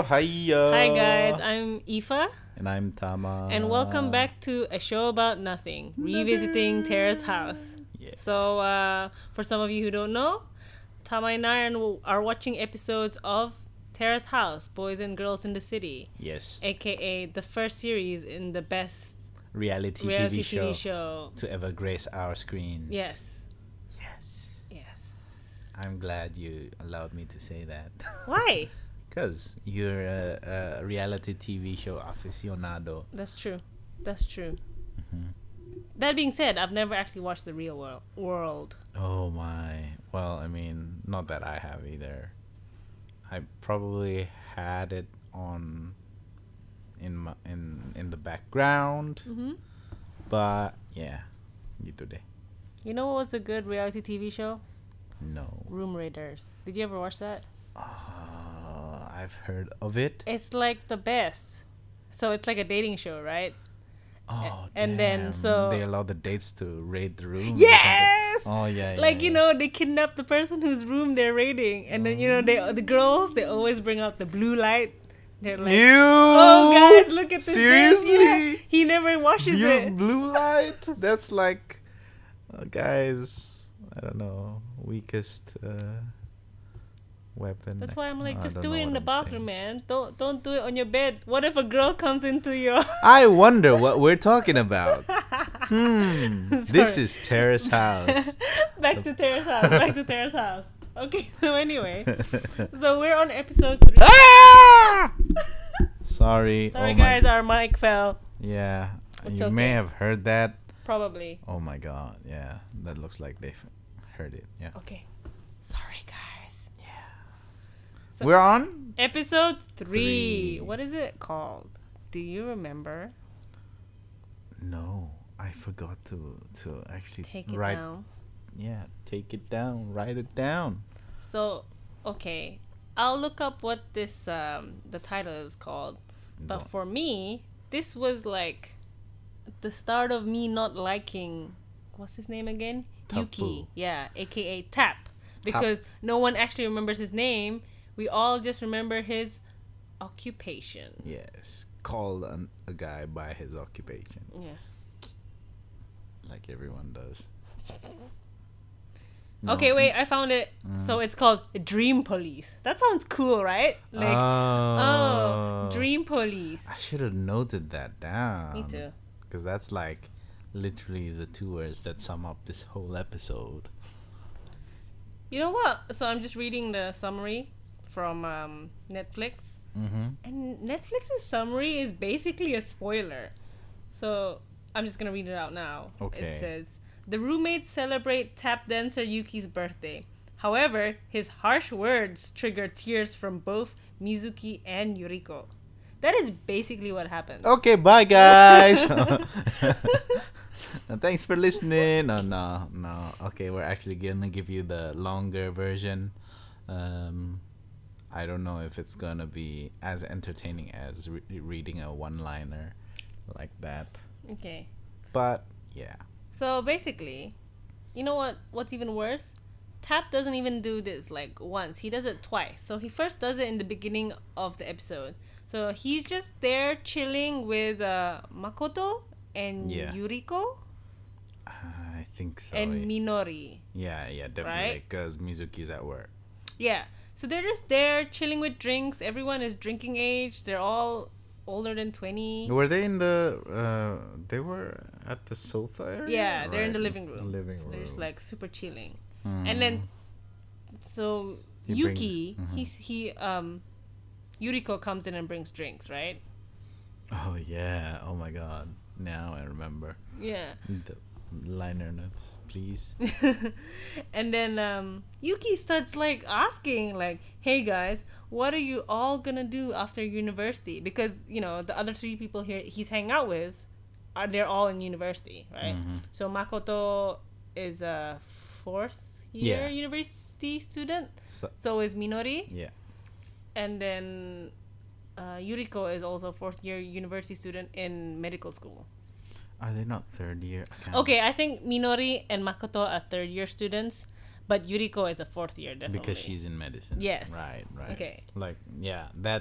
hiya. Hi guys, I'm Aoife, And I'm Tama. and welcome back to a show about nothing, revisiting Terrace House. Yeah. So, for some of you who don't know, Tama and I are watching episodes of Terrace House, Boys and Girls in the City, Yes. aka the first series in the best Reality reality TV TV show. to ever grace our screens. Yes. Yes. Yes. I'm glad you allowed me to say that. Why? Because you're a reality TV show aficionado. That's true. That's true. Mhm. That being said, I've never actually watched the real world. Oh my. Well, I mean, not that I have either. I probably had it on in the background, Mm-hmm. but yeah, gitu deh. You know what was a good reality TV show? No. Room Raiders. Did you ever watch that? I've heard of it. It's like the best. So it's like a dating show, right? Oh, and then, damn. so- they allow the dates to raid the room. or Yes! something. Oh yeah. Like, yeah, you know, they kidnap the person whose room they're raiding, and then, you know, the girls, they always bring out the blue light. They're like, Ew! oh guys, look at this. Seriously? Yeah. He never washes it. Blue light? That's like, guys. I don't know. Weakest weapon. That's why I'm like, I just don't do know it in what the I'm bathroom, saying. man. Don't do it on your bed. What if a girl comes into your I wonder what we're talking about. This Sorry. is Terrace House. Back to Terrace House. Back to Terrace House. Okay, so anyway. So we're on episode 3. Ah! Sorry. Sorry oh guys, my. our mic fell. Yeah. It's You may okay. have heard that. Probably. Oh my god. Yeah. That looks like they've heard it. Yeah. Okay. Sorry guys. So- We're on? Episode 3. Three. What is it called? Do you remember? No. I forgot to actually Take it write. down. Yeah. Take it down. Write it down. So, okay. I'll look up what this the title is called. But So- for me, this was like the start of me not liking, what's his name again? Tapu. Yuki. Yeah, aka Tap. Because no one actually remembers his name. We all just remember his occupation. Yes. Call a guy by his occupation. Yeah. Like everyone does. No. Okay, wait, I found it. Mm. So it's called Dream Police. That sounds cool, right? Like, oh, Dream Police. I should have noted that down. Me too. Because that's like literally the two words that sum up this whole episode. You know what? So I'm just reading the summary from Netflix. Mm-hmm. And Netflix's summary is basically a spoiler. So I'm just going to read it out now. Okay. It says, the roommates celebrate tap dancer Yuki's birthday. However, his harsh words trigger tears from both Mizuki and Yuriko. That is basically what happens. Okay, bye guys. Thanks for listening. Oh, no. Okay, we're actually gonna give you the longer version. I don't know if it's gonna be as entertaining as reading a one-liner like that. Okay. But yeah. So basically, you know what's even worse? Tap doesn't even do this like once. He does it twice. So he first does it in the beginning of the episode. So he's just there chilling with Makoto and Yeah. Yuriko I think so. and Minori. Yeah, definitely. Right? Because Mizuki's at work. Yeah. So they're just there chilling with drinks. Everyone is drinking age. They're all older than 20. Were they in the? They were at the sofa area. Yeah, they're in the Right, living room. Living So room. they're just like super chilling. Mm. And then so He Yuki, brings- Yuriko comes in and brings drinks, right? Oh yeah. Oh my god. Now I remember. Yeah. The liner notes, please. And then Yuki starts like asking like, "Hey guys, what are you all gonna do after university?" Because, you know, the other 3 people here he's hanging out with they're all in university, right? Mhm. So Makoto is a 4th year Yeah. university student. So, So is Minori. yeah. And then Yuriko is also 4th year university student in medical school. Are they not third year? I can't- Okay, I think Minori and Makoto are 3rd year students, but Yuriko is a fourth year, definitely. Because she's in medicine. Yes. Right. Okay. Like, yeah, that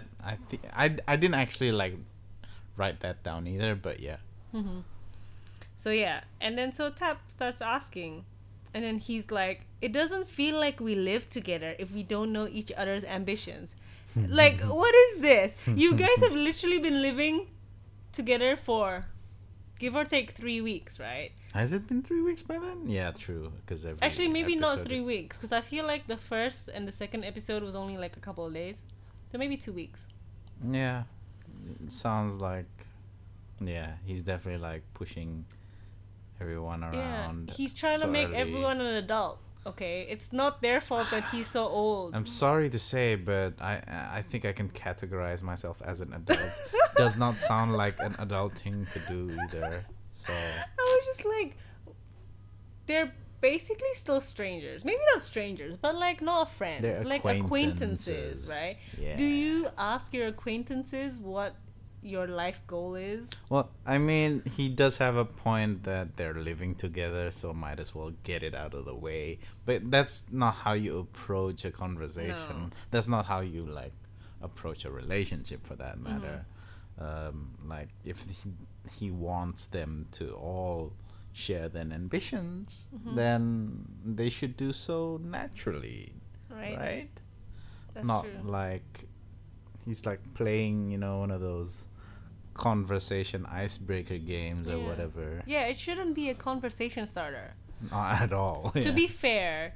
I didn't actually like write that down either, but yeah. Mm-hmm. So yeah, and then so Tap starts asking, and then he's like, "It doesn't feel like we live together if we don't know each other's ambitions." Like, what is this? You guys have literally been living together for, give or take, 3 weeks, right? Has it been 3 weeks by then? Yeah, true. Because Actually, maybe not 3 weeks, because I feel like the first and the second episode was only like a couple of days, so maybe 2 weeks. Yeah, it sounds like. Yeah, he's definitely like pushing everyone around. Yeah, he's trying to so make early. everyone an adult. Okay, it's not their fault that he's so old. I'm sorry to say, but I think I can categorize myself as an adult. Does not sound like an adult thing to do either. So I was just like, they're basically still strangers. Maybe not strangers, but like not friends. They're like acquaintances, right? Yeah. Do you ask your acquaintances what your life goal is? Well, I mean, he does have a point that they're living together, so might as well get it out of the way. But that's not how you approach a conversation. No. That's not how you like approach a relationship, for that matter. Like if he wants them to all share their ambitions, then they should do so naturally, right? That's Not true. like he's like playing, one of those conversation icebreaker games or Yeah. whatever. Yeah, it shouldn't be a conversation starter. Not at all. To yeah. be fair,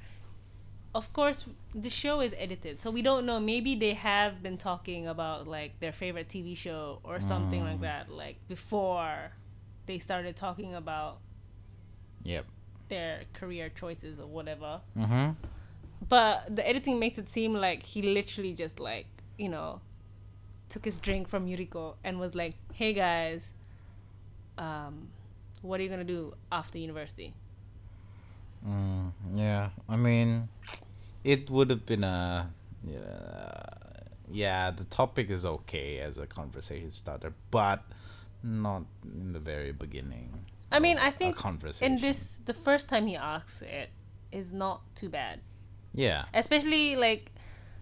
of course, the show is edited, so we don't know. Maybe they have been talking about like their favorite TV show or something like that, like before they started talking about Yep. their career choices or whatever. Mm-hmm. But the editing makes it seem like he literally just like, took his drink from Yuriko and was like, "Hey guys, what are you gonna do after university?" Yeah. I mean, it would have been yeah, the topic is okay as a conversation starter, but not in the very beginning. I mean, of I a think conversation. in this, the first time he asks it is not too bad. Yeah. Especially like,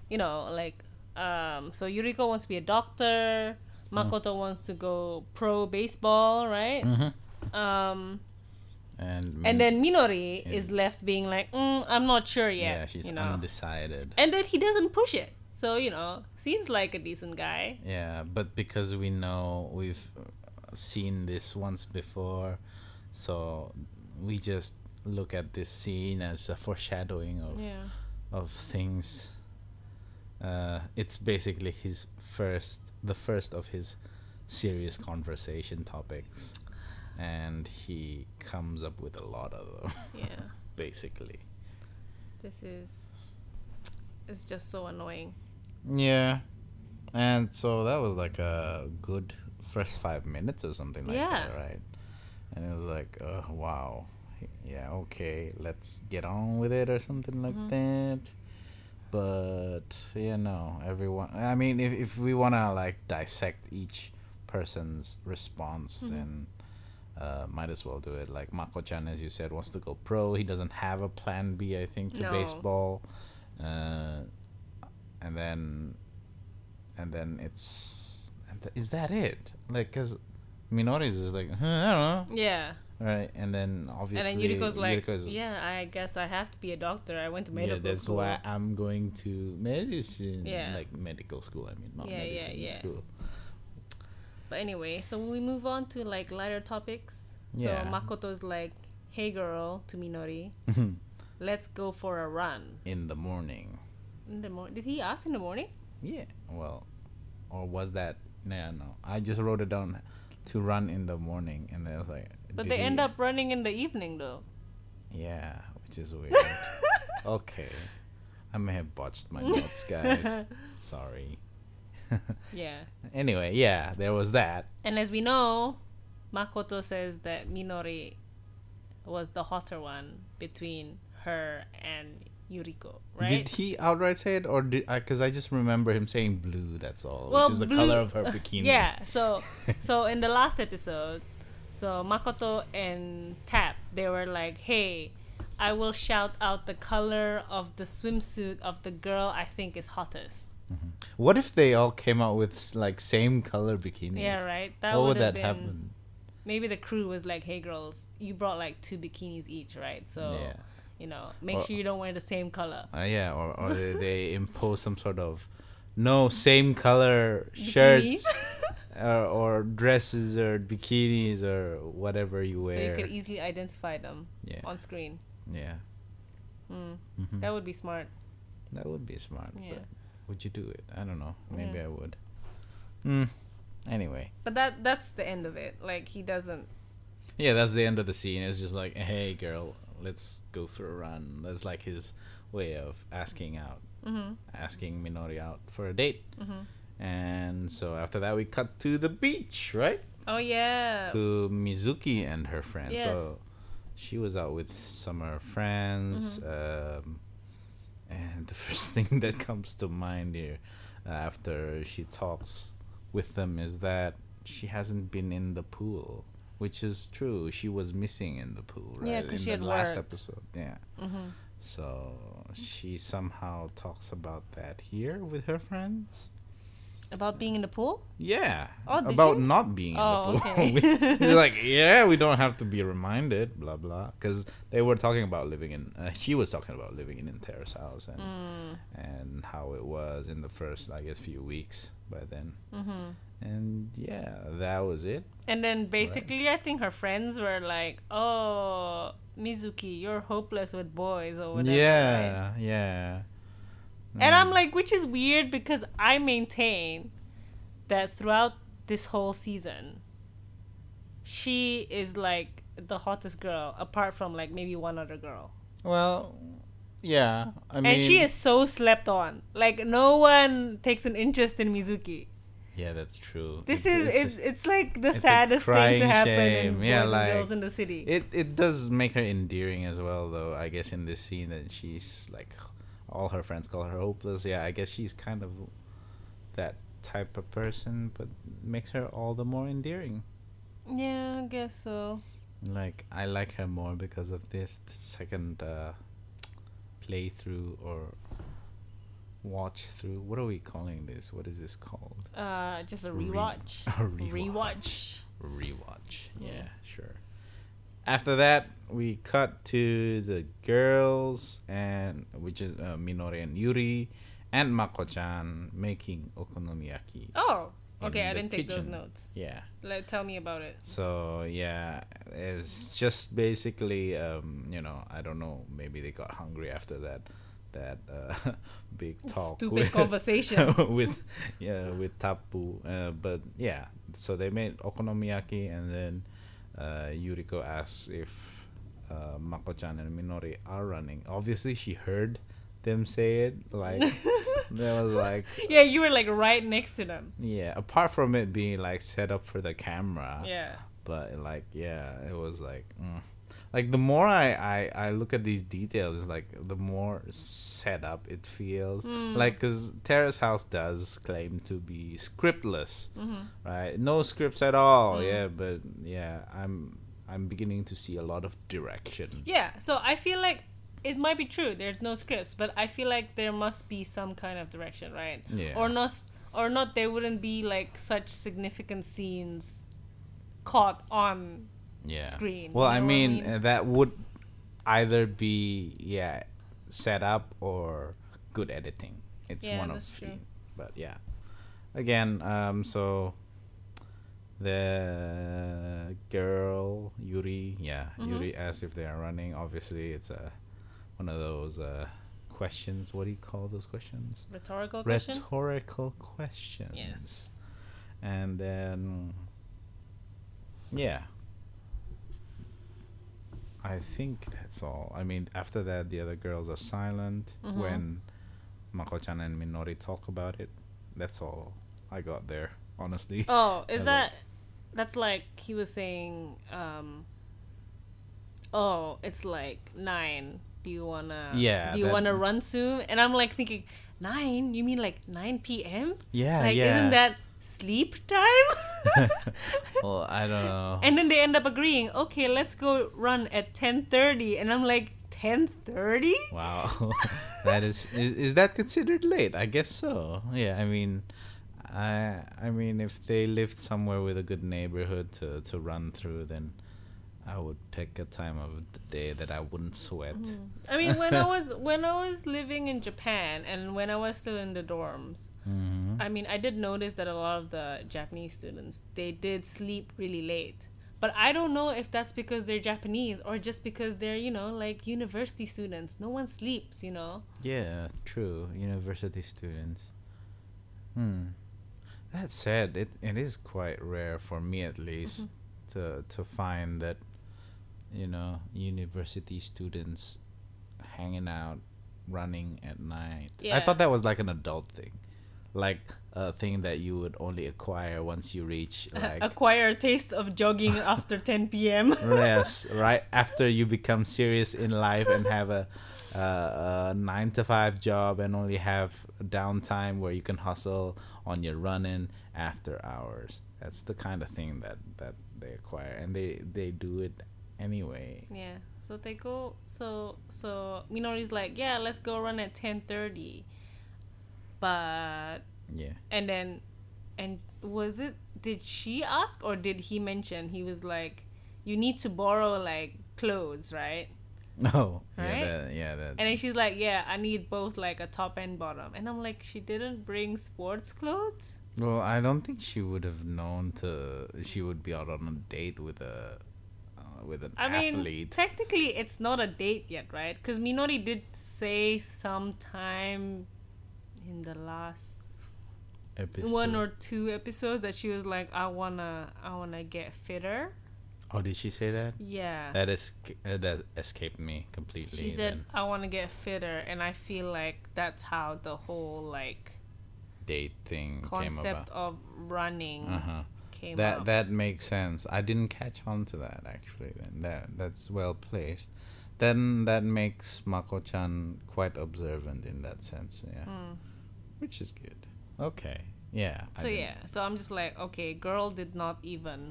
so Yuriko wants to be a doctor. Makoto wants to go pro baseball, right? Mm-hmm. And then Minori is left being like, I'm not sure yet. yeah, she's undecided. And then he doesn't push it. So, seems like a decent guy. Yeah, but because we know we've seen this once before, so we just look at this scene as a foreshadowing of things. It's basically the first of his serious conversation topics, and he comes up with a lot of them. Yeah. Basically. It's just so annoying. Yeah, and so that was like a good first 5 minutes or something like that, right? And it was like, oh wow, yeah, okay, let's get on with it or something like that. But no, everyone. I mean, if we wanna like dissect each person's response, then might as well do it. Like Mako-chan, as you said, wants to go pro. He doesn't have a plan B, I think, to No. baseball. And then is that it? Like, cause Minori's is like, I don't know, Yeah. right? And then obviously And then Yuriko's like, Yuriko's, yeah, I guess I have to be a doctor. I went to yeah, medical that's school. why I'm going to medicine. Yeah. Like medical school. I mean, not Yeah, yeah, medicine yeah. school. But anyway, so we move on to like lighter topics. Yeah. So Makoto's like, hey girl, to Minori, let's go for a run. In the morning. In the morning. Did he ask in the morning? Yeah. Well, or was that? No. I just wrote it down to run in the morning, and then I was like. But did they he- end up running in the evening though. Yeah, which is weird. Okay. I may have botched my notes, guys. Sorry. Yeah. Anyway, yeah, there was that. And as we know, Makoto says that Minori was the hotter one between her and Yuriko, right? Did he outright say it, or did I? Because I just remember him saying blue. That's all, Well, which is the blue- color of her bikini. Yeah. So in the last episode, so Makoto and Tap, they were like, "Hey, I will shout out the color of the swimsuit of the girl I think is hottest. Mm-hmm. What if they all came out with like same color bikinis? Yeah, right. What would that happen? Maybe the crew was like, "Hey, girls, you brought like 2 bikinis each, right? So, make sure you don't wear the same color." Yeah, or they impose some sort of no same color shirts or dresses or bikinis or whatever you wear. So you could easily identify them on screen. Yeah. Mm-hmm. That would be smart. That would be smart. Yeah. But would you do it? I don't know. Maybe I would. Anyway. But that's the end of it. Like, he doesn't. Yeah, that's the end of the scene. It's just like, hey, girl, let's go for a run. That's like his way of asking Minori out for a date. And so after that, we cut to the beach, right? Oh, yeah. To Mizuki and her friends. Yes. So she was out with some of her friends. And the first thing that comes to mind here after she talks with them is that she hasn't been in the pool, which is true. She was missing in the pool, right? Yeah, because she had last worked. episode. Yeah. So she somehow talks about that here with her friends. About being in the pool? Yeah. Oh, about not being in the pool. Okay. He's like, yeah, we don't have to be reminded, blah, blah. Because they were talking about living in, she was talking about living in Terrace House and how it was in the first, I guess, few weeks by then. And yeah, that was it. And then basically, I think her friends were like, oh, Mizuki, you're hopeless with boys or whatever. Yeah, right? yeah. And I'm like, which is weird because I maintain that throughout this whole season, she is like the hottest girl, apart from like maybe one other girl. Well, yeah. I mean, and she is so slept on. Like, no one takes an interest in Mizuki. Yeah, that's true. It's like the saddest thing to happen in boys and girls in the city. It does make her endearing as well, though. I guess in this scene that she's like, all her friends call her hopeless. Yeah, I guess she's kind of that type of person, but makes her all the more endearing. Yeah, I guess so. Like, I like her more because of this second playthrough or watch through. What are we calling this? What is this called? Just a rewatch. Rewatch. Yeah, sure. After that, we cut to the girls, and which is Minori and Yuri and Mako-chan making okonomiyaki. Oh, okay. I didn't take those notes. Yeah. Tell me about it. So yeah, it's just basically I don't know. Maybe they got hungry after that big talk, stupid conversation with Tapu. But yeah, so they made okonomiyaki, and then Yuriko asks if Mako-chan and Minori are running. Obviously, she heard them say it. Like, that was like... Yeah, you were like right next to them. Yeah, apart from it being like set up for the camera. Yeah. But like, yeah, it was like... Like, the more I look at these details, like, the more set up it feels. Like, because Terrace House does claim to be scriptless, right? No scripts at all, yeah. But, yeah, I'm beginning to see a lot of direction. Yeah, so I feel like it might be true. There's no scripts, but I feel like there must be some kind of direction, right? Yeah. Or not, there wouldn't be, like, such significant scenes caught on... screen. Well, I mean, that would either be set up or good editing. It's one of the. But yeah, again, so the girl Yuri, Yuri asks if they are running. Obviously, it's one of those questions. What do you call those questions? Rhetorical questions. Yes. And then, yeah. I think that's all. I mean, after that, the other girls are silent when Mako-chan and Minori talk about it. That's all I got there, honestly. Oh, that's like he was saying, it's like 9. Do you wanna run soon? And I'm like thinking, 9? You mean like 9 p.m.? Yeah, like, isn't that sleep time? Well, I don't know. And then they end up agreeing, okay, let's go run at 10:30. And I'm like, 10:30. Wow. That is that considered late? I guess so. Yeah, I mean if they lived somewhere with a good neighborhood to run through, then I would pick a time of the day that I wouldn't sweat. I mean, when I was living in Japan and when I was still in the dorms, I mean, I did notice that a lot of the Japanese students, they did sleep really late. But I don't know if that's because they're Japanese or just because they're, like university students. No one sleeps, Yeah, true. University students. That said, it is quite rare for me at least to find that university students hanging out, running at night. I Yeah. thought that was like an adult thing, like a thing that you would only acquire once you reach like Acquire a taste of jogging after 10 p.m. yes, right after you become serious in life and have a 9 to 5 job and only have downtime where you can hustle on your running after hours. That's the kind of thing that they acquire, and they do it anyway. Yeah. So they go. So Minori's like, yeah, let's go run at 10:30. But Yeah. and was it? Did she ask or did he mention? He was like, you need to borrow like clothes, right? Oh, Right? that. And then she's like, yeah, I need both like a top and bottom. And I'm like, she didn't bring sports clothes. Well, I don't think she would have known she would be out on a date with an I mean, athlete. technically, it's not a date yet, right? Because Minori did say sometime in the last Episode. 1 or 2 episodes that she was like, I wanna get fitter. Oh, did she say that? Yeah. That escaped me completely. She said, then. I want to get fitter, and I feel like that's how the whole like Date thing came concept about. of running came That up. that makes sense. I didn't catch on to that actually. Then that's well placed. Then that makes Mako-chan quite observant in that sense. Yeah, which is good. Okay. Yeah. So yeah, so I'm just like, okay, girl did not even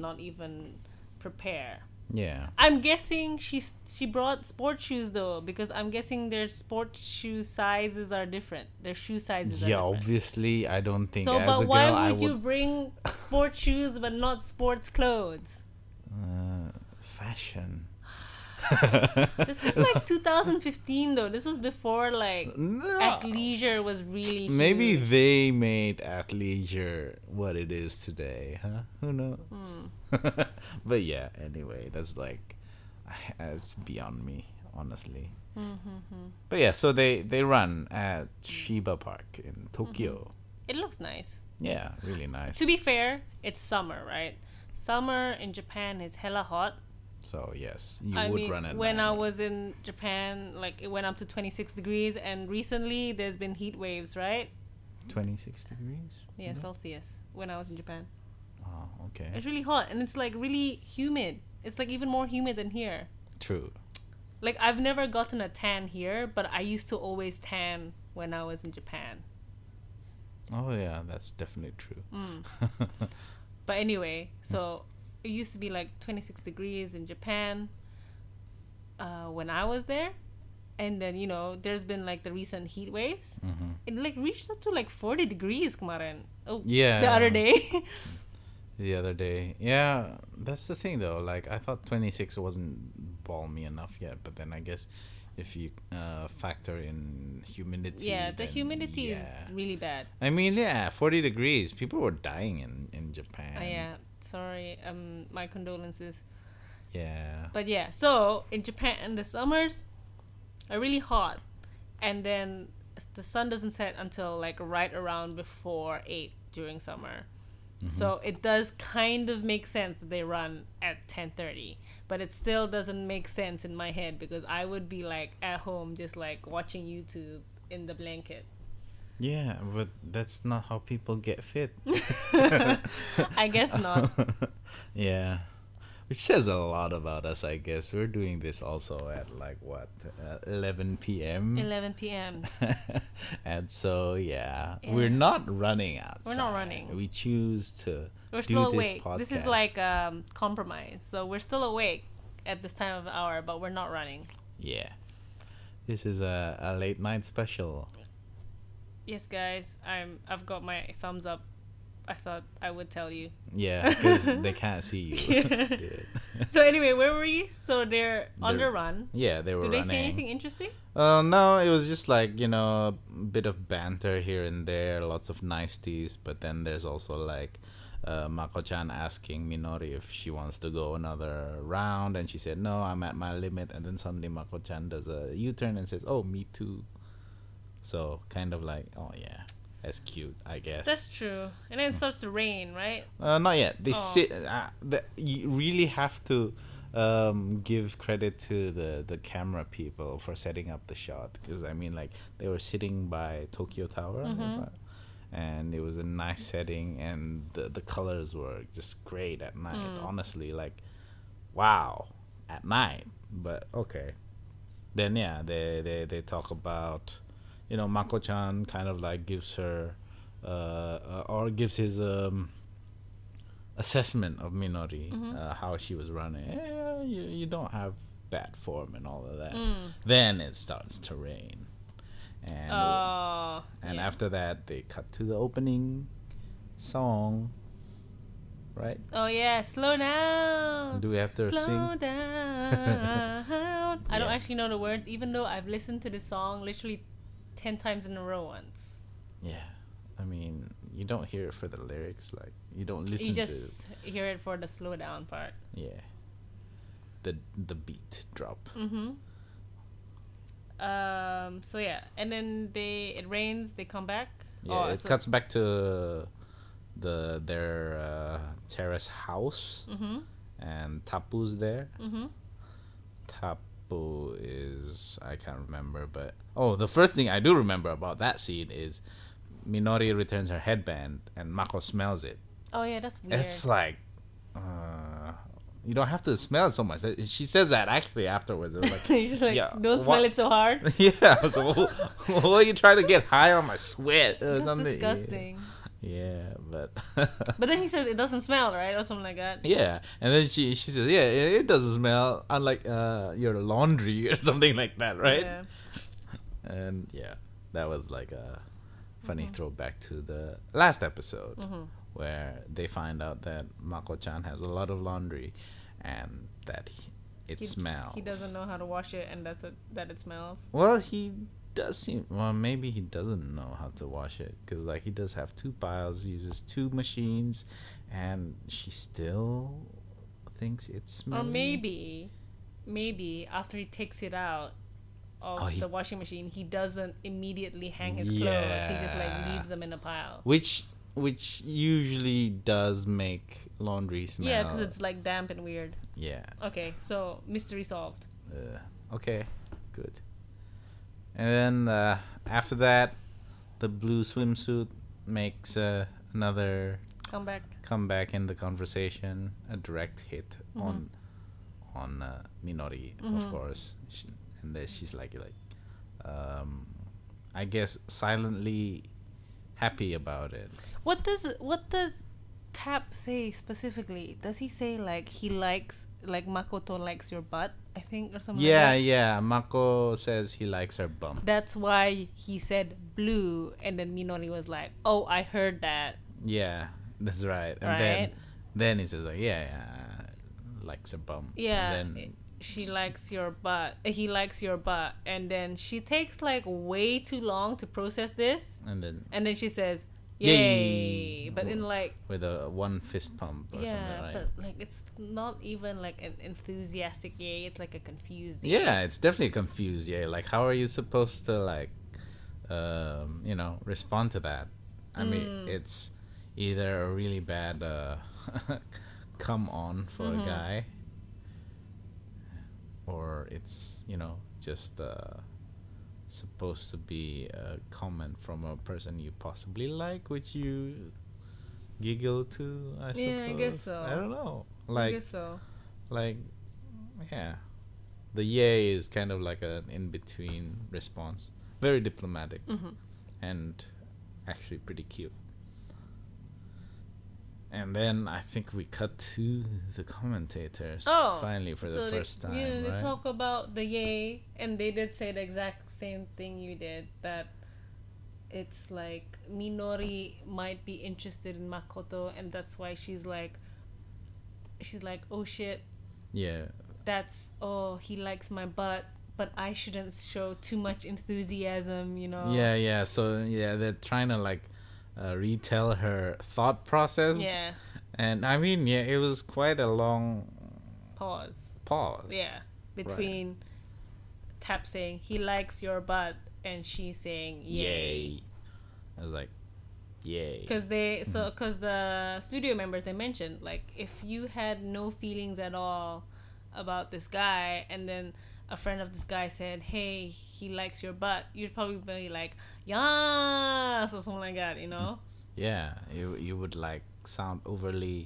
prepare. Yeah. I'm guessing she brought sports shoes though, because I'm guessing their sports shoe sizes are different. Their shoe sizes are Yeah, different. obviously, I don't think So, as but a girl why I would you bring sports shoes but not sports clothes? Fashion. This was like 2015 though. This was before like No. athleisure was really Maybe huge. they made athleisure what it is today, huh? Who knows? But yeah, anyway, that's like, it's beyond me, honestly. But yeah, so they run at Shiba Park in Tokyo. It looks nice. Yeah, really nice. To be fair, it's summer, right? Summer in Japan is hella hot. So yes, you I would mean, run at when night. I was in Japan, like it went up to 26 degrees, and recently there's been heat waves, right? 26 degrees. Yeah, Celsius. When I was in Japan, Oh, okay. it's really hot, and it's like really humid. It's like even more humid than here. True. Like I've never gotten a tan here, but I used to always tan when I was in Japan. Oh yeah, that's definitely true. But anyway, so it used to be like 26 degrees in Japan when I was there. And then, there's been like the recent heat waves. It like reached up to like 40 degrees kemarin. Oh, Yeah. The other day. The other day. Yeah, that's the thing though. Like I thought 26 wasn't balmy enough yet, but then I guess if you factor in humidity. Yeah, the then humidity yeah. is really bad. I mean, yeah, 40 degrees. People were dying in Japan. Yeah, sorry. My condolences. Yeah. But yeah, so in Japan, the summers are really hot, and then the sun doesn't set until like right around before 8 during summer. So it does kind of make sense that they run at 10:30, but it still doesn't make sense in my head because I would be like at home just like watching YouTube in the blanket. Yeah, but that's not how people get fit. I guess not. Yeah. Which says a lot about us, I guess. We're doing this also at like what, 11 p.m. 11 p.m. And so yeah, Yeah. we're not running outside. We're not running. We choose to We're do still this awake. podcast. This is like compromise. So we're still awake at this time of hour, but we're not running. Yeah. This is a late night special. Yes, guys. I've got my thumbs up. I thought I would tell you. Yeah, because they can't see you. So anyway, where were we? So they're on the run. Yeah, they were running. Did they say anything interesting? No, it was just like, a bit of banter here and there, lots of niceties, but then there's also like Mako-chan asking Minori if she wants to go another round, and she said, no, I'm at my limit, and then suddenly Mako-chan does a U-turn and says, oh, me too. So kind of like, oh yeah, that's cute, I guess. That's true. And then it starts to rain, right? Not yet. They sit. You really have to give credit to the camera people for setting up the shot, because I mean, like, they were sitting by Tokyo Tower, and it was a nice setting, and the colors were just great at night. Honestly, like, wow, at night. But okay, then yeah, they talk about, Mako-chan kind of like gives her or gives his assessment of Minori, how she was running. You don't have bad form and all of that. Then it starts to rain, and after that they cut to the opening song, right? Oh yeah, slow down. Do we have to slow sing? Down. I don't actually know the words, even though I've listened to the song literally 10 times in a row once. Yeah, I mean, you don't hear it for the lyrics, like, you don't listen to. You just hear it for the slow down part. Yeah, the beat drop. So yeah, and then it rains. They come back. Yeah, it cuts back to their terrace house, and Tapu's there. Tapu is, I can't remember, but the first thing I do remember about that scene is Minori returns her headband and Mako smells it. Oh yeah, that's weird. It's like, you don't have to smell it so much. She says that actually afterwards. It was like, you're just like, don't smell it so hard. Yeah. So, what are you trying to get high on my sweat or that's something? Disgusting. Yeah, but but then he says it doesn't smell, right, or something like that. Yeah, and then she says, yeah, it doesn't smell, unlike your laundry or something like that, right? Yeah. And yeah, that was like a funny throwback to the last episode, where they find out that Mako-chan has a lot of laundry, and that it smells. He doesn't know how to wash it, and that it smells. Well, he does seem, maybe he doesn't know how to wash it, because like he does have 2 piles, uses 2 machines, and she still thinks it smells. Or maybe after he takes it out of the washing machine, he doesn't immediately hang his clothes. He just like leaves them in a pile, which usually does make laundry smell. Yeah, because it's like damp and weird. Yeah. Okay, so mystery solved. Okay, good. And then after that, the blue swimsuit makes another comeback in the conversation, a direct hit on Minori, of course. And then she's like I guess silently happy about it. What does Tap say specifically? Does he say like he likes, like Makoto likes your butt, I think, or something like that? Yeah. Mako says he likes her bum. That's why he said blue, and then Minori was like, oh, I heard that. Yeah, that's right. And then he says like, yeah, likes her bum. Yeah. And then she likes your butt. He likes your butt. And then she takes like way too long to process this. And then she says, yay. But in like, with a 1 fist pump or something, right? But like it's not even like an enthusiastic yay, it's like a confused yay. Yeah, it's definitely a confused yay. Like, how are you supposed to like respond to that? I mean, it's either a really bad come on for a guy, or it's just supposed to be a comment from a person you possibly like, which you giggle to, I suppose. Yeah, I guess so. I don't know. I guess so. Like, yeah. The yay is kind of like an in-between response. Very diplomatic. And actually pretty cute. And then I think we cut to the commentators finally for the first time. Yeah, they right? talk about the yay, and they did say the exact same thing you did, that it's like Minori might be interested in Makoto, and that's why she's like, oh shit. Yeah. That's, oh, he likes my butt, but I shouldn't show too much enthusiasm, you know? Yeah, yeah. So, yeah, they're trying to, like, retell her thought process. Yeah. And, I mean, yeah, it was quite a long... Pause. Yeah. Between Tap saying, he likes your butt, and she saying, yay. I was like, yay. Because the studio members, they mentioned, like, if you had no feelings at all about this guy, and then a friend of this guy said, hey, he likes your butt, you'd probably be like, yes, or something like that, you know? Yeah, you would, like, sound overly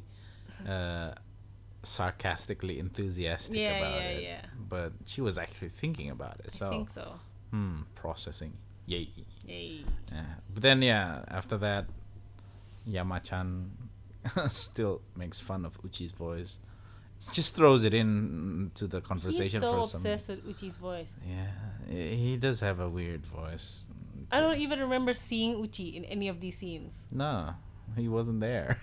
sarcastically enthusiastic about it. Yeah. But she was actually thinking about it. So I think so. Processing. Yay. Yay. Yeah. But then, yeah, after that, Yamachan still makes fun of Uchi's voice. Just throws it in to the conversation. He's so obsessed with Uchi's voice. Yeah, he does have a weird voice. I don't even remember seeing Uchi in any of these scenes. No, he wasn't there.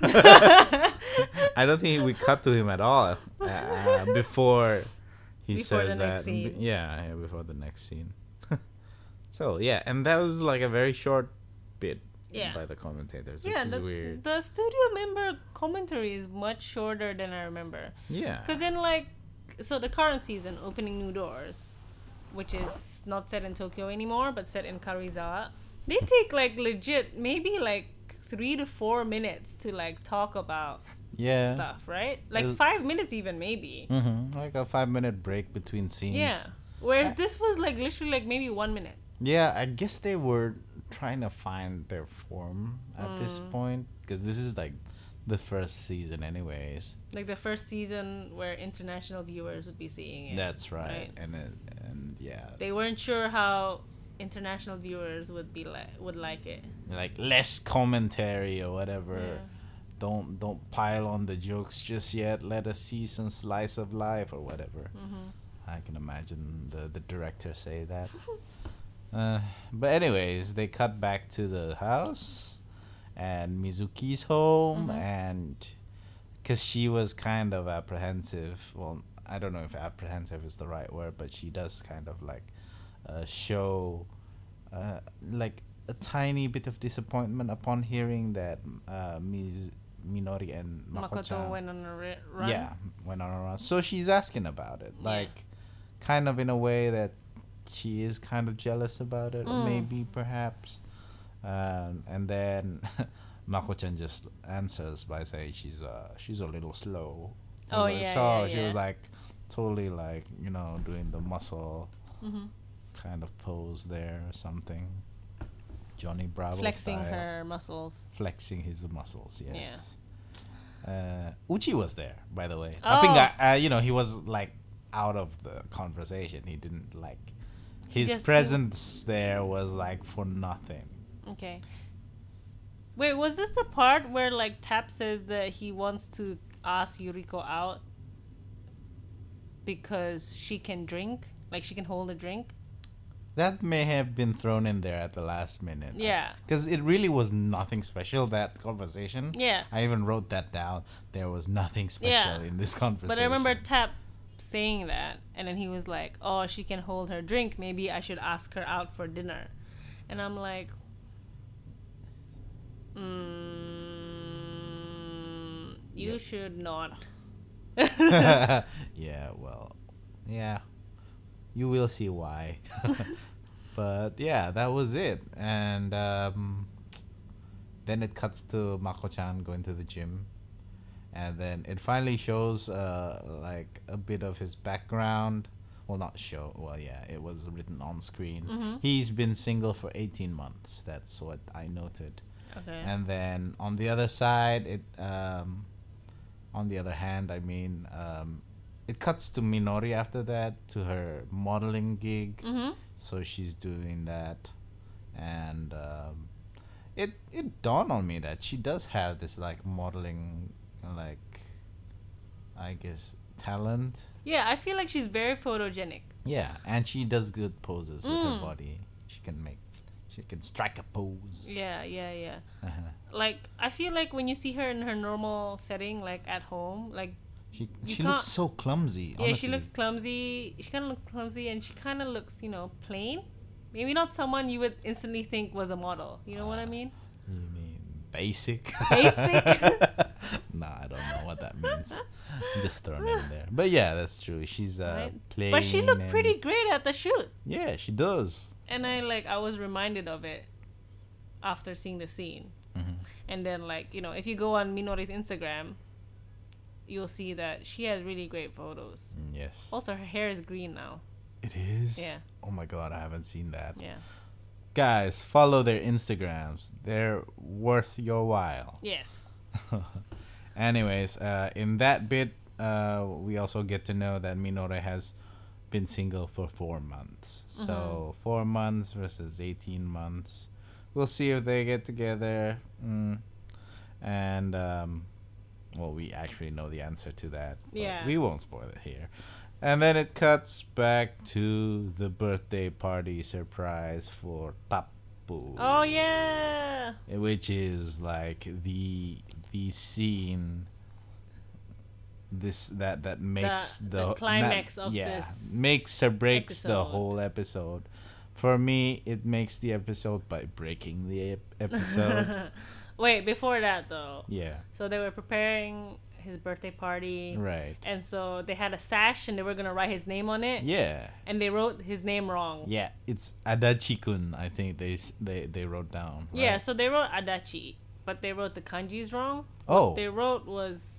I don't think we cut to him at all before he says that. Yeah, before the next scene. So, yeah, and that was like a very short bit by the commentators, which is weird. The studio member commentary is much shorter than I remember. Yeah. Because in, like, so the current season, Opening New Doors, which is not set in Tokyo anymore, but set in Karuizawa, they take, like, legit, maybe, like, 3 to 4 minutes to, like, talk about stuff, right? Like, 5 minutes even, maybe. Mm-hmm. Like a 5-minute break between scenes. Yeah. Whereas this was, like, literally, like, maybe 1 minute. Yeah, I guess they were trying to find their form at this point, because this is, like, the first season anyways. Like the first season where international viewers would be seeing it. That's right. And yeah. They weren't sure how international viewers would like it. Like less commentary or whatever. Yeah. Don't pile on the jokes just yet. Let us see some slice of life or whatever. Mm-hmm. I can imagine the director say that. But anyways, they cut back to the house and Mizuki's home, and because she was kind of apprehensive. Well, I don't know if apprehensive is the right word, but she does kind of like show like a tiny bit of disappointment upon hearing that Minori and Makoto went on a run. Yeah, went on a run. So she's asking about it, like kind of in a way that she is kind of jealous about it, or maybe perhaps. And then Mako-chan just answers by saying she's a little slow. She was like totally like, you know, doing the muscle kind of pose there or something. Johnny Bravo flexing style. Her muscles. Flexing his muscles, yes. Yeah. Uchi was there, by the way. Oh. I think you know, he was like out of the conversation. He didn't like his presence there was like for nothing. Okay. Wait, was this the part where like Tap says that he wants to ask Yuriko out because she can drink? Like she can hold a drink? That may have been thrown in there at the last minute. Yeah. Because it really was nothing special, that conversation. Yeah. I even wrote that down. There was nothing special in this conversation. But I remember Tap saying that, and then he was like, oh, she can hold her drink. Maybe I should ask her out for dinner. And I'm like, you should not. Yeah, well, yeah. You will see why. But yeah, that was it. And then it cuts to Mako-chan going to the gym. And then it finally shows like a bit of his background. Well, not show. Well, yeah, it was written on screen. Mm-hmm. He's been single for 18 months. That's what I noted. Okay. And then on the other side, on the other hand, I mean, it cuts to Minori after that, to her modeling gig. Mm-hmm. So she's doing that. And it dawned on me that she does have this like modeling, like, I guess, talent. Yeah, I feel like she's very photogenic. Yeah, and she does good poses with her body. She can strike a pose. Yeah. Like, I feel like when you see her in her normal setting, like at home, like she looks so clumsy. Yeah, she looks clumsy. She kind of looks clumsy, and she kind of looks, plain. Maybe not someone you would instantly think was a model. You know what I mean? You mean basic? Basic? Nah, I don't know what that means. Just throwing it in there. But yeah, that's true. She's plain. But she looked pretty great at the shoot. Yeah, she does. And I was reminded of it after seeing the scene. Mm-hmm. And then, if you go on Minori's Instagram, you'll see that she has really great photos. Yes. Also, her hair is green now. It is? Yeah. Oh my god, I haven't seen that. Yeah. Guys, follow their Instagrams. They're worth your while. Yes. Anyways, in that bit, we also get to know that Minori has been single for 4 months. Mm-hmm. So 4 months versus 18 months. We'll see if they get together. And well, we actually know the answer to that. Yeah. We won't spoil it here. And then it cuts back to the birthday party surprise for Tapu. Oh yeah. Which is like the scene that makes the climax of this makes or breaks episode. The whole episode. For me, it makes the episode by breaking the episode. Wait, before that though. Yeah. So they were preparing his birthday party. Right. And so they had a sash and they were gonna write his name on it. Yeah. And they wrote his name wrong. Yeah, it's Adachi-kun. I think they wrote down. Right? Yeah, so they wrote Adachi, but they wrote the kanjis wrong. Oh. What they wrote was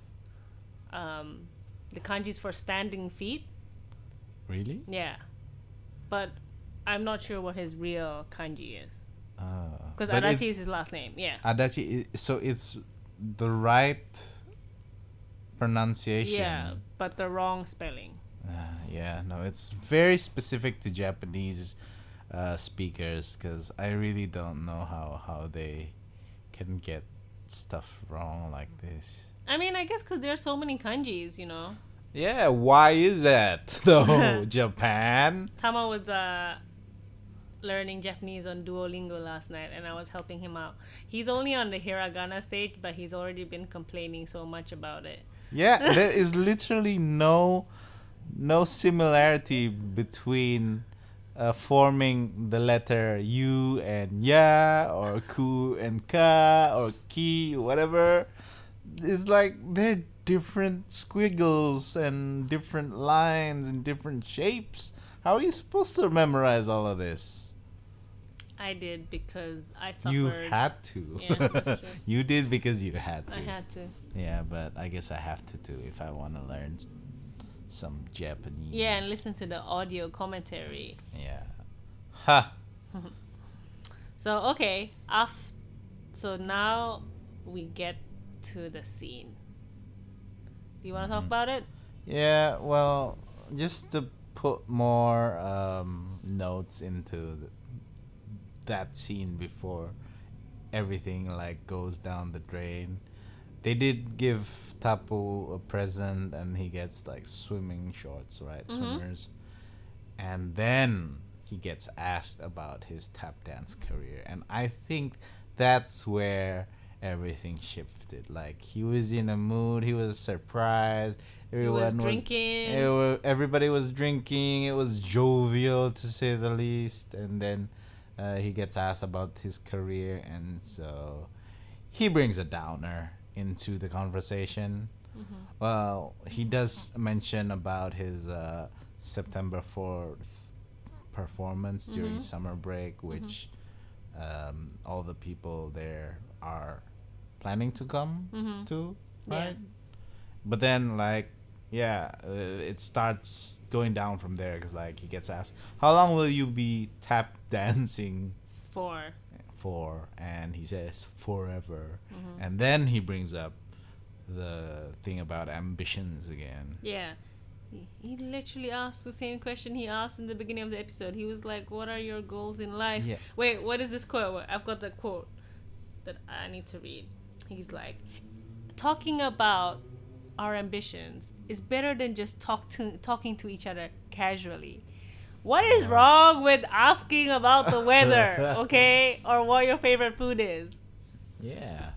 the kanjis for standing feet. Really? Yeah. But I'm not sure what his real kanji is. Because But Adachi is his last name. Yeah. Adachi, so it's the right pronunciation. Yeah, but the wrong spelling. Yeah, no, it's very specific to Japanese speakers, because I really don't know how they can get stuff wrong like this. I mean, I guess because there are so many kanjis, Yeah, why is that though? Japan? Tama was learning Japanese on Duolingo last night, and I was helping him out. He's only on the hiragana stage, but he's already been complaining so much about it. Yeah, there is literally no similarity between forming the letter U and Ya, or Ku and Ka, or Ki, whatever. It's like they're different squiggles and different lines and different shapes. How are you supposed to memorize all of this? I did because I suffered. You had to. Yeah, that's true. You did because you had to. I had to. Yeah, but I guess I have to too if I want to learn some Japanese. Yeah, and listen to the audio commentary. Yeah. Ha! So, okay. So now we get to the scene. Do you want to talk about it? Yeah, well, just to put more notes into that scene before everything like goes down the drain. They did give Tapu a present, and he gets like swimming shorts, right? Mm-hmm. Swimmers. And then he gets asked about his tap dance career, and I think that's where everything shifted. Like, he was in a mood, he was surprised, everyone was drinking. Everybody was drinking. It was jovial, to say the least. And then he gets asked about his career, and so he brings a downer into the conversation. Mm-hmm. Well, he does mention about his September 4th performance during summer break, which all the people there are planning to come to, right? Yeah. But then, like, it starts going down from there, because like he gets asked, how long will you be tap dancing for? And he says forever. And then he brings up the thing about ambitions again. Yeah, he literally asked the same question he asked in the beginning of the episode. He was like, what are your goals in life? Yeah. Wait, what is this quote? I've got the quote. that I need to read. He's like, talking about our ambitions is better than just talking to each other casually. What is wrong with asking about the weather, okay? Or what your favorite food is? Yeah.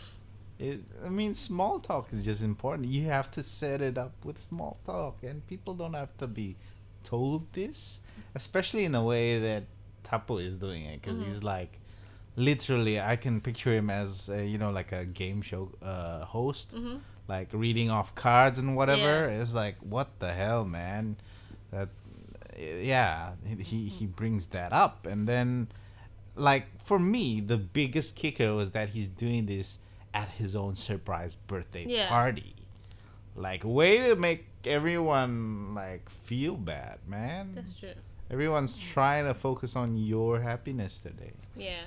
I mean, small talk is just important. You have to set it up with small talk, and people don't have to be told this, especially in a way that Tapo is doing it, because he's like, literally, I can picture him as like a game show host, like reading off cards and whatever. Yeah. It's like, what the hell, man? That, yeah, he brings that up, and then, like, for me, the biggest kicker was that he's doing this at his own surprise birthday party. Like, way to make everyone like feel bad, man. That's true. Everyone's trying to focus on your happiness today. Yeah.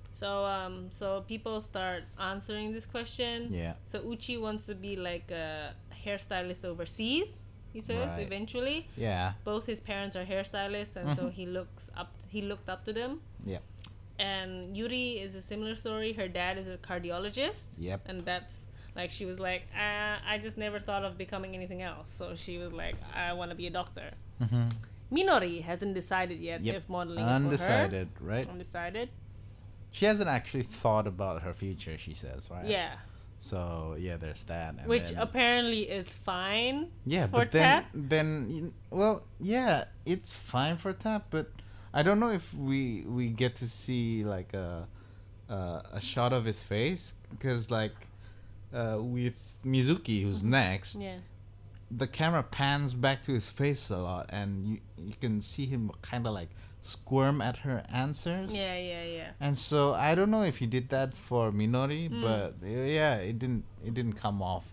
So people start answering this question. Yeah. So Uchi wants to be like a hairstylist overseas. He says Right. eventually. Yeah. Both his parents are hairstylists, and so he looked up to them. Yeah. And Yuri is a similar story. Her dad is a cardiologist. Yep. And that's like, she was like, I just never thought of becoming anything else. So she was like, I want to be a doctor. Mm-hmm. Minori hasn't decided yet Yep. if modeling Undecided, is for her. right? Undecided. She hasn't actually thought about her future, she says, right? Yeah. So yeah, there's that. And Which then, apparently is fine. yeah, for but then Tap. well, yeah, it's fine for Tap, but I don't know if we get to see like a shot of his face, because like with Mizuki, who's next, Yeah. the camera pans back to his face a lot, and you can see him kind of like squirm at her answers. Yeah. And so I don't know if he did that for Minori, but yeah, it didn't come off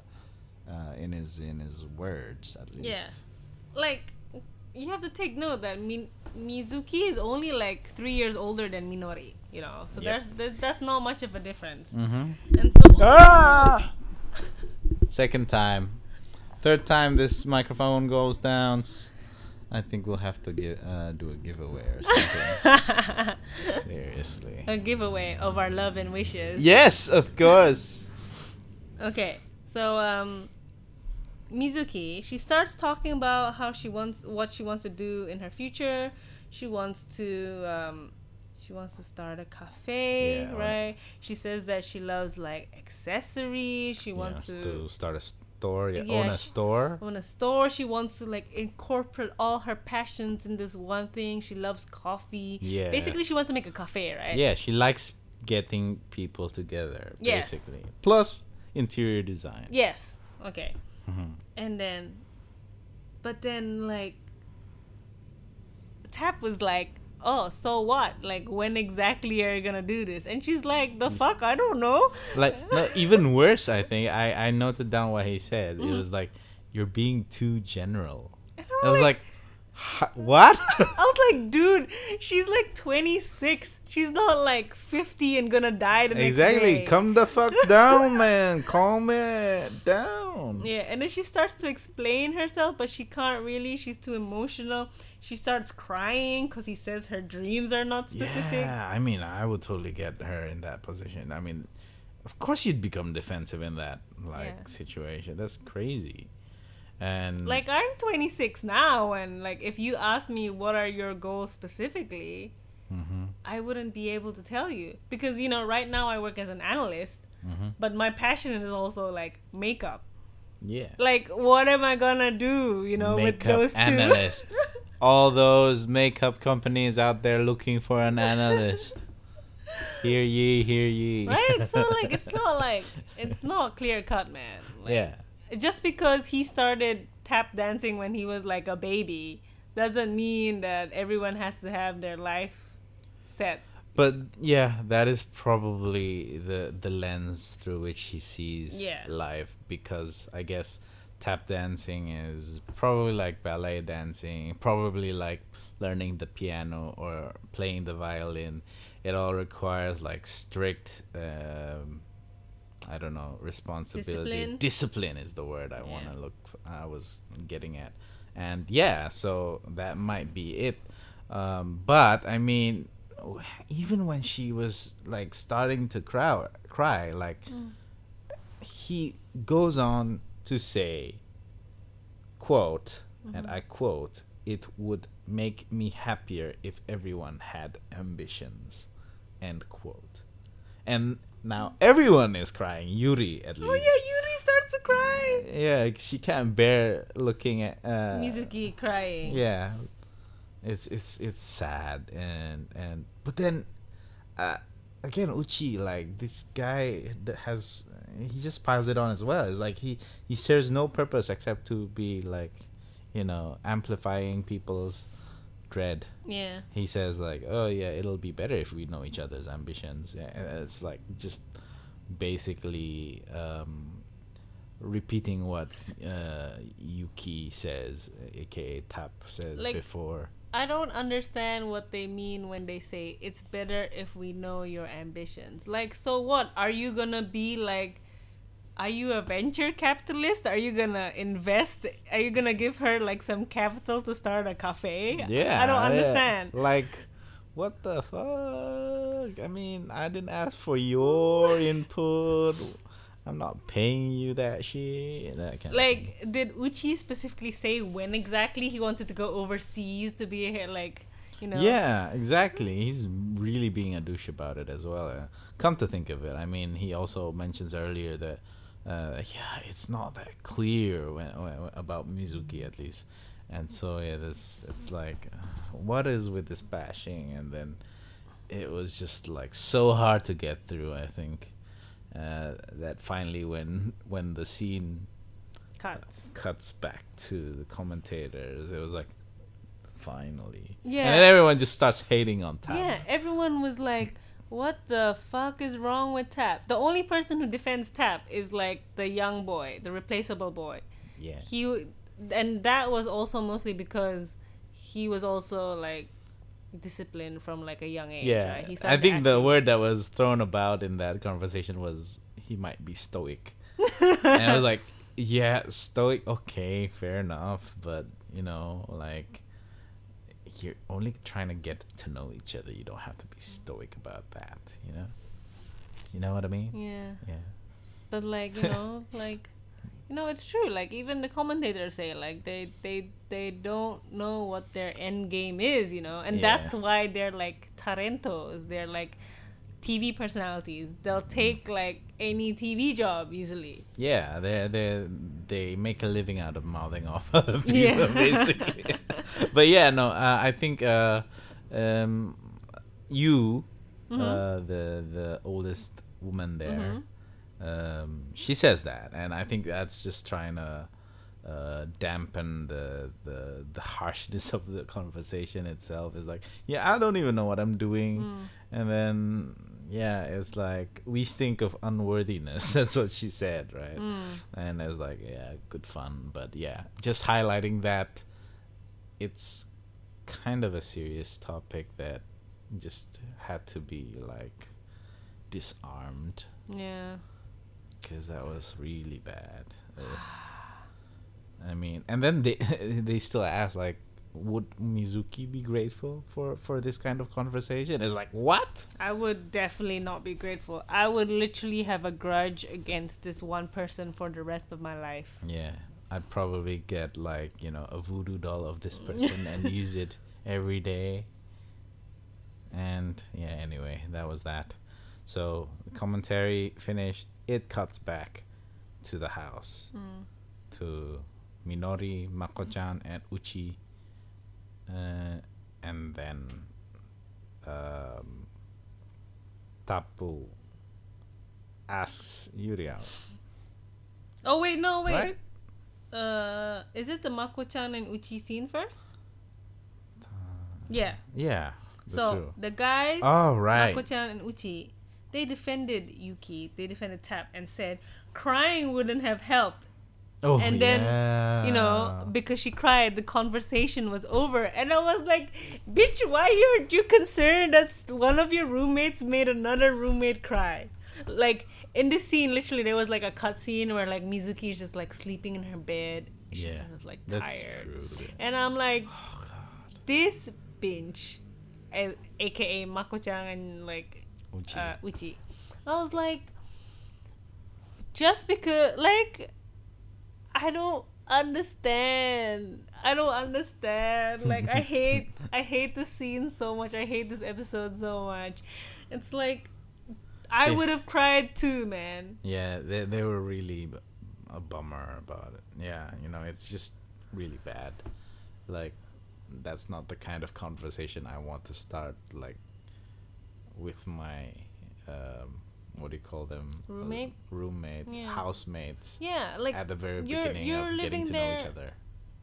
in his words, at least. Yeah. Like, you have to take note that Mizuki is only like 3 years older than Minori, so Yep. that's not much of a difference. Mm-hmm. And so Second time. Third time this microphone goes down. I think we'll have to do a giveaway or something. Seriously. a giveaway of our love and wishes. Yes, of course. Okay, so Mizuki, she starts talking about what she wants to do in her future. She wants to start a cafe, Yeah, right? She says that she loves like accessories. She wants to start a store, Yeah, own a store. own a store. She wants to like incorporate all her passions in this one thing. She loves coffee. Yeah. Basically, she wants to make a cafe, right? Yeah, she likes getting people together, Yes. basically. Plus interior design. Yes. Okay. Mhm. And then, but then like, Tap was like, oh, so what? Like, when exactly are you gonna do this? And she's like, the fuck? I don't know. Like, no, even worse, I think. I noted down what he said. It was like, you're being too general. And I was like, what? I was like, dude, she's like 26. She's not like 50 and gonna die the next Exactly. day. Come the fuck down, man. Calm it down. Yeah, and then she starts to explain herself, but she can't really. She's too emotional. She starts crying because he says her dreams are not specific. Yeah, I mean, I would totally get her in that position. I mean, of course you'd become defensive in that situation. That's crazy. And Like, I'm 26 now, and like, if you ask me what are your goals specifically, I wouldn't be able to tell you, because right now I work as an analyst, but my passion is also like makeup. yeah, Like, what am I gonna do, with makeup those two? analyst. All those makeup companies out there looking for an analyst. Hear ye, hear ye. Right? So like, it's not clear cut, man. Like, Yeah. just because he started tap dancing when he was like a baby doesn't mean that everyone has to have their life set. But yeah, that is probably the lens through which he sees life, because I guess tap dancing is probably like ballet dancing, probably like learning the piano or playing the violin. It all requires like strict I don't know, responsibility. Discipline is the word I was getting at. And yeah, so that might be it. But I mean, even when she was like starting to cry, like he goes on to say, quote, and I quote, "It would make me happier if everyone had ambitions," end quote. And now everyone is crying. Yuri, at least. Oh yeah, Yuri starts to cry. Yeah, she can't bear looking at Mizuki crying. Yeah, it's sad, and but then again, Uchi, like, this guy that has, he just piles it on as well. It's like he serves no purpose except to be like, amplifying people's dread. Yeah. He says like, oh yeah, it'll be better if we know each other's ambitions. Yeah, and it's like just basically repeating what Yuki says, aka Tap says, like, before. I don't understand what they mean when they say it's better if we know your ambitions. Like, so what? Are you gonna be like, are you a venture capitalist? Are you gonna invest? Are you gonna give her like some capital to start a cafe? Yeah, I don't understand. Like, what the fuck? I mean, I didn't ask for your input. I'm not paying you that shit. That kind like, of thing. Did Uchi specifically say when exactly he wanted to go overseas to be here? Like, Yeah, exactly. He's really being a douche about it as well. Come to think of it, I mean, he also mentions earlier that, it's not that clear when about Mizuki, at least. And so, yeah, it's like, what is with this bashing? And then it was just like so hard to get through, I think. That finally, when the scene cuts back to the commentators, it was like, finally. Yeah. And then everyone just starts hating on Tap. Yeah, everyone was like, what the fuck is wrong with Tap? The only person who defends Tap is like the young boy, the replaceable boy. Yeah. And that was also mostly because he was also like disciplined from like a young age. Yeah, right? I think the word that was thrown about in that conversation was he might be stoic. And I was like, yeah, stoic, okay, fair enough, but like, you're only trying to get to know each other. You don't have to be stoic about that. You know what I mean? Yeah. But like, like, it's true. Like, even the commentators say like they don't know what their end game is, and that's why they're like talentos. They're like TV personalities. They'll take like any TV job easily. Yeah, they make a living out of mouthing off other people, basically. But yeah, no, I think you, the oldest woman there. She says that, and I think that's just trying to dampen the harshness of the conversation itself. Is like, yeah, I don't even know what I'm doing, and then it's like, we stink of unworthiness. That's what she said, right? And it's like, yeah, good fun, but yeah, just highlighting that it's kind of a serious topic that just had to be like disarmed. Yeah. Because that was really bad. I mean, and then they still ask, like, would Mizuki be grateful for this kind of conversation? It's like, what? I would definitely not be grateful. I would literally have a grudge against this one person for the rest of my life. Yeah, I'd probably get like, a voodoo doll of this person and use it every day. And yeah, anyway, that was that. So the commentary finished. It cuts back to the house, to Minori, Mako-chan, and Uchi, and then Tapu asks Yuri out. Oh wait, no wait. Right? Is it the Mako-chan and Uchi scene first? Yeah. Yeah. So true. The guys, right, Mako-chan and Uchi, they defended Yuki. They defended Tap and said crying wouldn't have helped. Oh, and then, because she cried, the conversation was over. And I was like, bitch, why aren't you concerned that one of your roommates made another roommate cry? Like, in this scene, literally, there was like a cut scene where like Mizuki's just like sleeping in her bed. She was like tired. True. And I'm like, this bitch aka Mako-chan and like Uchi. Uchi. I was like, just because, like, I don't understand. I don't understand. Like, I hate the scene so much. I hate this episode so much. It's like, I would have cried too, man. Yeah, they were really a bummer about it. Yeah, it's just really bad. Like, that's not the kind of conversation I want to start, like, with my what do you call them? Roommates, Yeah. housemates. Yeah, like, at the very you're beginning of getting living to know each there, other.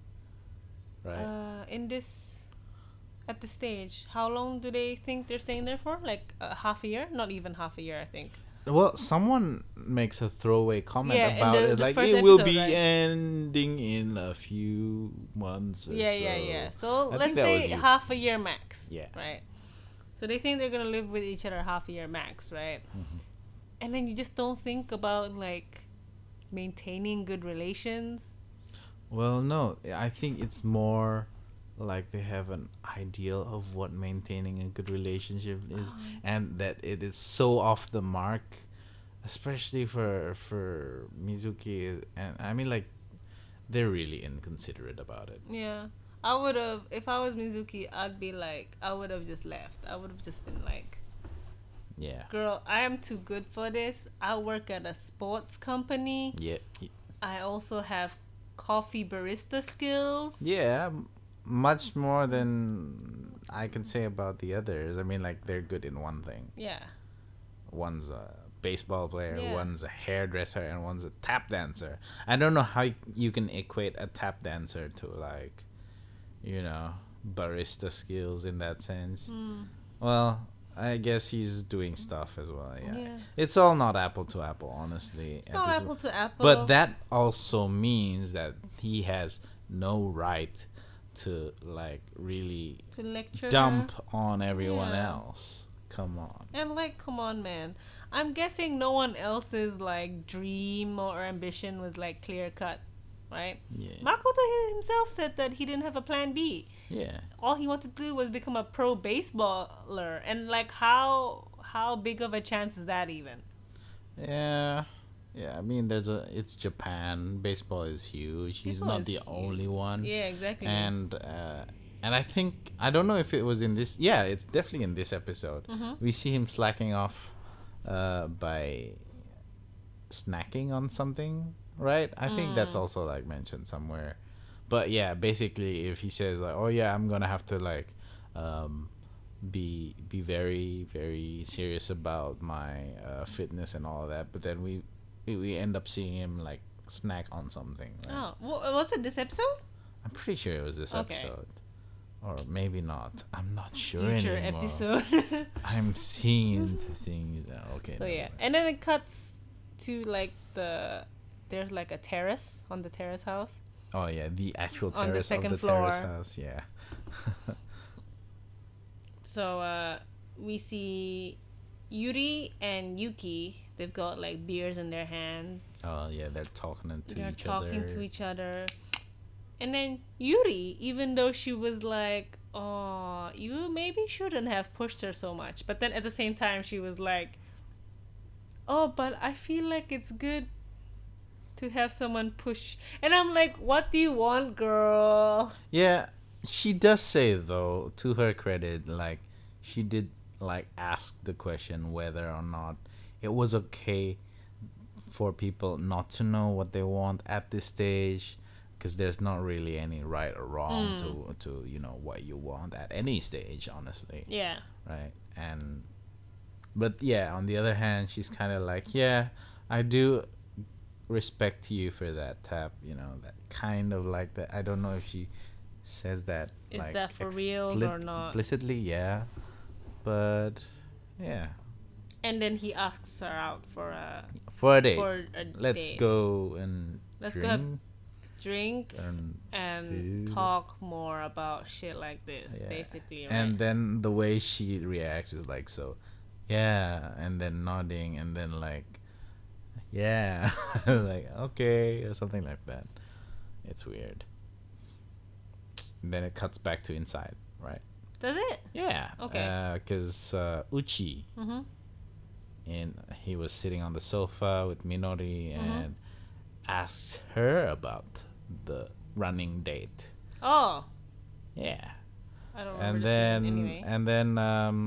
Right. in this, at the stage, how long do they think they're staying there for? Like half a year? Not even half a year, I think. Well, someone makes a throwaway comment Yeah, in about the it, like first it will episode, be right? ending in a few months or Yeah. so. So I let's think that was say you. half a year max. Yeah. Right. So they think they're gonna live with each other half a year max, right? And then you just don't think about like maintaining good relations. Well, no, I think it's more like they have an ideal of what maintaining a good relationship is, and that it is so off the mark, especially for Mizuki. And I mean, like, they're really inconsiderate about it. Yeah. I would have, if I was Mizuki, I'd be like, I would have just left. I would have just been like, Yeah. girl, I am too good for this. I work at a sports company. Yeah. I also have coffee barista skills. Yeah, much more than I can say about the others. I mean, like, they're good in one thing. Yeah. One's a baseball player, Yeah. one's a hairdresser, and one's a tap dancer. I don't know how you can equate a tap dancer to, like, barista skills in that sense. Well, I guess he's doing stuff as well. Yeah. It's all not apple to apple, honestly. It's not apple to apple. But that also means that he has no right to, like, really to lecture dump her. on everyone Yeah. else. Come on. And like, come on, man. I'm guessing no one else's like dream or ambition was like clear cut, right? Yeah. Makoto himself said that he didn't have a plan B. Yeah. All he wanted to do was become a pro baseballer, and like, how big of a chance is that even? Yeah. Yeah, I mean, it's Japan. Baseball is huge. He's Baseball not is the huge. only one. Yeah, exactly. And I think, I don't know if it was in this. Yeah, it's definitely in this episode. We see him slacking off by snacking on something, right? I think that's also, like, mentioned somewhere. But yeah, basically, if he says, like, oh yeah, I'm gonna have to, like, be very, very serious about my fitness and all of that, but then we end up seeing him, like, snack on something, right? Oh, was it this episode? I'm pretty sure it was this Okay. episode, or maybe not. I'm not sure Future anymore. episode. I'm seeing into things. Okay. So never yeah, mind. and then it cuts to like there's like a terrace on the terrace house. Oh yeah, the actual On the terrace second of the terrace floor. house. Yeah. So we see Yuri and Yuki. They've got like beers in their hands. Oh yeah, they're talking to They're each talking other. to each other. And then Yuri, even though she was like, "Oh, you maybe shouldn't have pushed her so much," but then at the same time she was like, "Oh, but I feel like it's good to have someone push." And I'm like, "What do you want, girl?" Yeah, she does say, though, to her credit, like, she did, like, ask the question whether or not it was okay for people not to know what they want at this stage, because there's not really any right or wrong to what you want at any stage, honestly. Yeah. Right? But yeah, on the other hand, she's kind of like, yeah, I do respect you for that tap, that kind of, like, that. I don't know if she says that, Is like, that for real or not? Explicitly, yeah. But yeah, And then he asks her out for a for a date. Let's date. go and Let's go drink have drink and and food. talk more about shit like this, Yeah. basically, right? And then the way she reacts is like, so, yeah, and then nodding, and then, like, yeah, like, okay, or something like that. It's weird. And then it cuts back to inside, right? Does it? Yeah. Okay. Because Uchi, Mm-hmm. and he was sitting on the sofa with Minori Mm-hmm. and asked her about the running date. Oh, Yeah. I don't remember And the scene then anyway. and then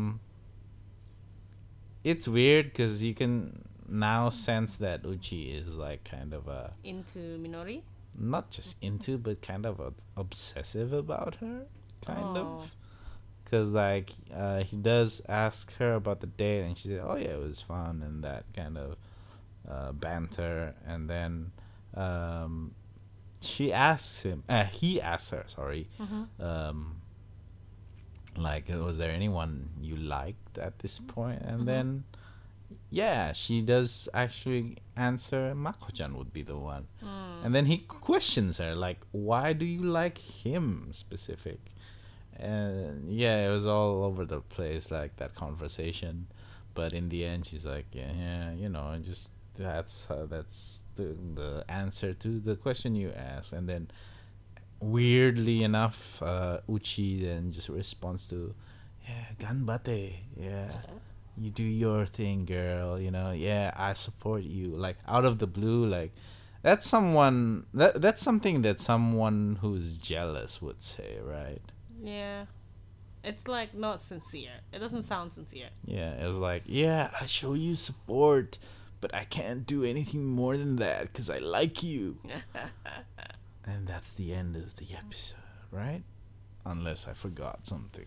it's weird because you can now sense that Uchi is like kind of a Into Minori? not just into but kind of obsessive about her, kind Oh. of. Because like he does ask her about the date and she said, oh yeah, it was fun, and that kind of banter. And then um, she asks him he asks her, sorry, Mm-hmm. um, like, was there anyone you liked at this point? And Mm-hmm. then yeah, she does actually answer Mako-chan would be the one. Mm. And then he questions her like, why do you like him specific? And yeah, it was all over the place, like that conversation. But in the end she's like, yeah, just that's the answer to the question you asked. And then weirdly enough, Uchi then just responds to, yeah, ganbate, yeah, you do your thing, girl, yeah, I support you, like out of the blue. Like that's something that someone who's jealous would say, right? Yeah. It's like not sincere. It doesn't sound sincere. Yeah, it was like, yeah, I show you support, but I can't do anything more than that because I like you. And that's the end of the episode, right? Unless I forgot something.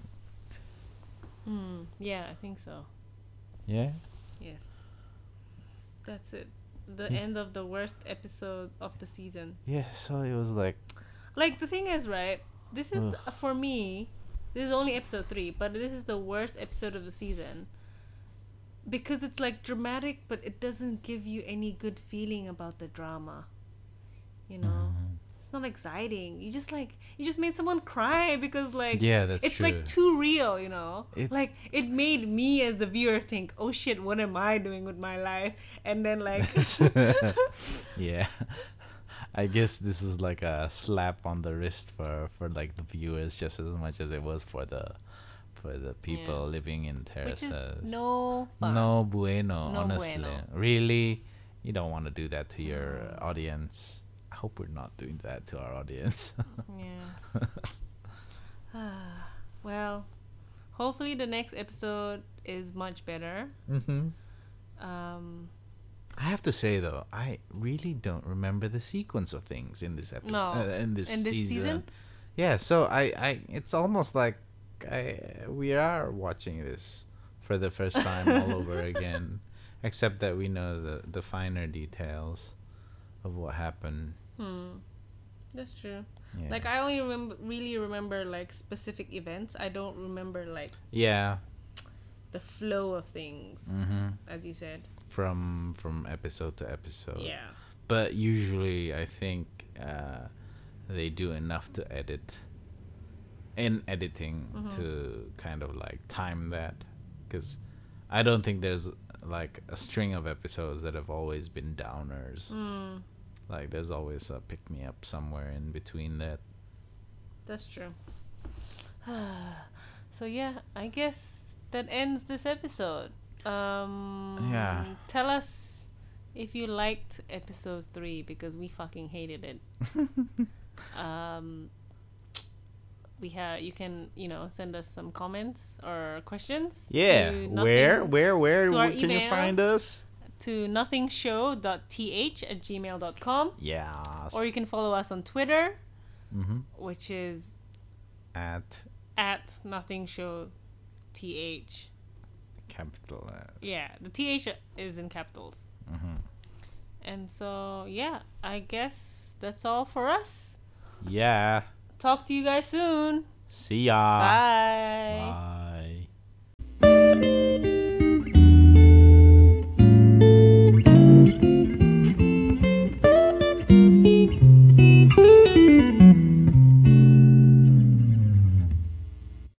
Yeah, I think so. Yeah? Yes. That's it. The Yeah. end of the worst episode of the season. Yeah, so it was like, Like, the thing is, right? This is, ugh. for me, this is only episode 3, but this is the worst episode of the season. Because it's like dramatic, but it doesn't give you any good feeling about the drama. You know? It's not exciting. You just made someone cry because, like, Yeah, that's it's true. like too real, you know? It's- Like, it made me as the viewer think, oh shit, what am I doing with my life? And then, like, Yeah. I guess this was like a slap on the wrist for like the viewers just as much as it was for the people Yeah. living in which is terraces. no fun. No bueno, No honestly. bueno. Really, you don't want to do that to your audience. I hope we're not doing that to our audience. Yeah. Well, hopefully the next episode is much better. Mm-hmm. Um, I have to say though, I really don't remember the sequence of things in this episode. No. In this In this season? Yeah, so it's almost like we are watching this for the first time all over again, except that we know the finer details of what happened. that's true. Yeah. Like, I only really remember like specific events. I don't remember like Yeah. the flow of things, as you said. From episode to episode. Yeah. But usually, I think they do enough to edit in editing to kind of like time that, because I don't think there's like a string of episodes that have always been downers. Like there's always a pick me up somewhere in between that. That's true. So yeah, I guess that ends this episode. Yeah. Tell us if you liked episode 3 because we fucking hated it. You can send us some comments or questions. Yeah. to Where to our can you email. find us? To nothingshow.th@gmail.com, Yeah. or you can follow us on Twitter, Mm-hmm. which is At @nothingshowth. capital S. Yeah, the th is in capitals. And so yeah, I guess that's all for us. Yeah. Talk to you guys soon. See ya. Bye. Bye.